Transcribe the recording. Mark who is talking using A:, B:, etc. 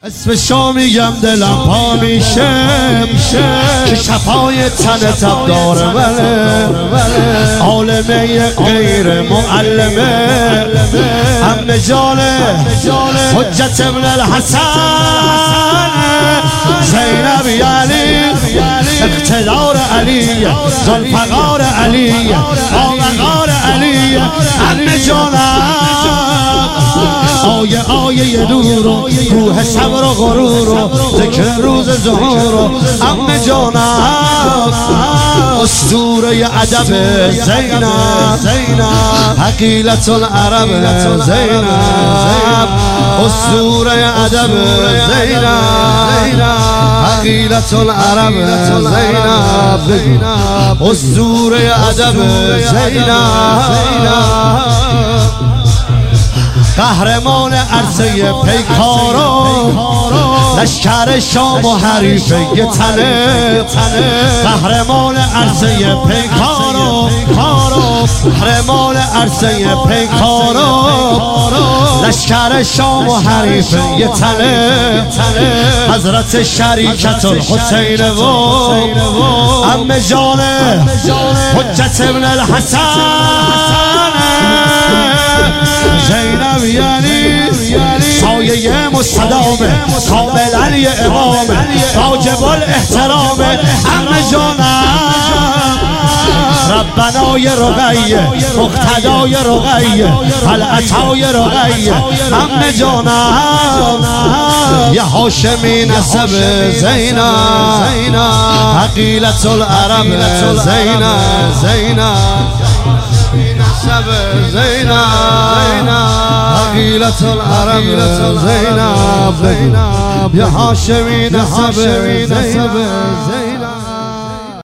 A: اسمشو میگم دلم پا میشه که شفای تن تب داره عالمه غیر معلمه عمه جانه حجت ابن الحسن زینب یعنی اقتدار علی ذوالفقار علی آوقار علی عمه جانم آیه دور و روح صبر و غرور و ذکر روز ظهور و عمه جانم اسطوره ادب زینب حقیلت العرب زینب اسطوره ادب زینب حقیلت العرب زینب اسطوره ادب زینب قهرمان عرصه پیکارو لشکر شام و حریفه تنه قهرمان عرصه پیکارو قهرمان عرصه پیکارو لشکر شام و حریفه تنه حضرت شریکت الحسین و عمه جانه حجت ابن الحسن زینب یعنی سایه مستدامه کاملا یه امامه واجب الاحترامه عمه جانم ربنای رقیه مقتدای رقیه العطای رقیه عمه جانم یه هاشمی نسب زینب حقیلت العرب زینب زینب حقیلت العرب زینب یا هاشمی نسب زینب